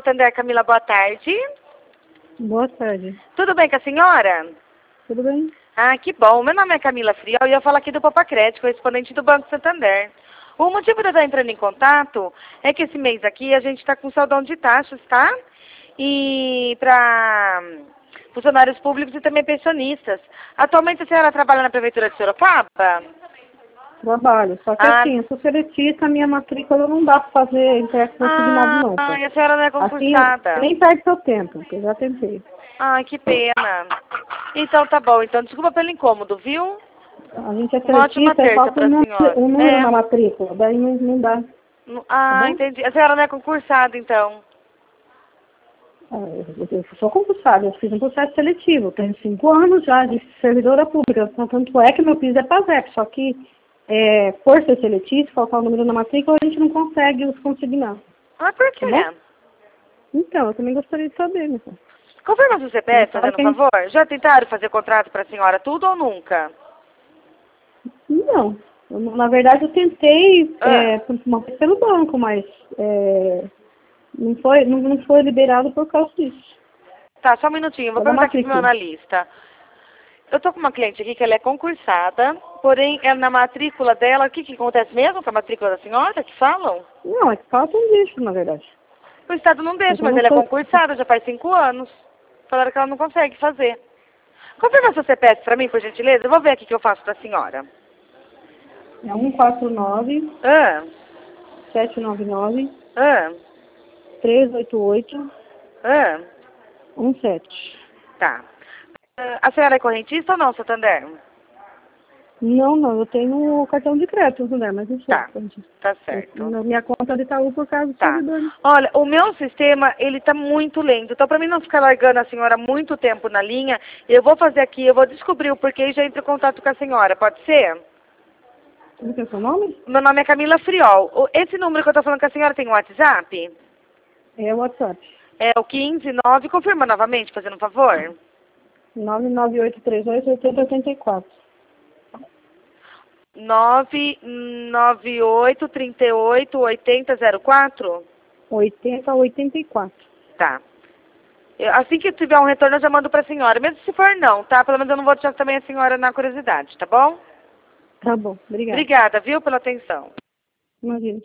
Santander, Camila, boa tarde. Boa tarde. Tudo bem com a senhora? Tudo bem? Ah, que bom. Meu nome é Camila Frial e eu falo aqui do Popacred, correspondente do Banco Santander. O motivo de eu estar entrando em contato é que esse mês aqui a gente está com saldão de taxas, tá? E para funcionários públicos e também pensionistas. Atualmente a senhora trabalha na Prefeitura de Sorocaba? Trabalho. Só que assim, eu sou seletista, a minha matrícula não dá para fazer empréstimo consignado não. Ah, e a senhora não é concursada? Assim, nem perde seu tempo, porque eu já tentei. Ai, que pena. Então tá bom. Então desculpa pelo incômodo, viu? A gente é Uma ótima seletista, terça falta pra senhora. um número na matrícula, daí não dá. Ah, Tá entendi. A senhora não é concursada, então? Eu sou concursada, eu fiz um processo seletivo, tenho 5 anos já de servidora pública, tanto é que meu piso é PASEP, só que por ser seletivo, faltar o número na matrícula, a gente não consegue os consignar. Ah, por quê? Tá bom? Então, eu também gostaria de saber, meu senhor. Confirma seu CPF, fazendo um favor. Já tentaram fazer contrato pra senhora tudo ou nunca? Não. Na verdade, eu tentei uma vez pelo banco, mas não foi liberado por causa disso. Tá, só um minutinho. Vou perguntar aqui pro meu analista. Eu tô com uma cliente aqui que ela é concursada, porém, na matrícula dela, o que acontece mesmo com a matrícula da senhora, que falam? Não, é que falta um dígito, na verdade. O Estado não deixa, mas ela é concursada, já faz 5 anos. Falaram que ela não consegue fazer. Confirma seu CPF pra mim, por gentileza? Eu vou ver aqui o que eu faço pra senhora. É 149 799 388 17. Tá. A senhora é correntista ou não, Santander? Não, eu tenho o cartão de crédito, Santander, mas não sou. Tá certo. Na minha conta de Itaú por causa do servidor. Olha, o meu sistema, ele tá muito lento. Então, pra mim não ficar largando a senhora muito tempo na linha, eu vou fazer aqui, eu vou descobrir o porquê e já entro em contato com a senhora. Pode ser? Como que é o seu nome? Meu nome é Camila Friol. Esse número que eu tô falando com a senhora tem um WhatsApp? É o WhatsApp. É o 159, confirma novamente, fazendo um favor. 99838 8084. 99838 8004? 8084. Tá. Assim que tiver um retorno, eu já mando pra senhora. Mesmo se for não, tá? Pelo menos eu não vou deixar também a senhora na curiosidade, tá bom? Tá bom, obrigada. Obrigada, viu, pela atenção. Imagina.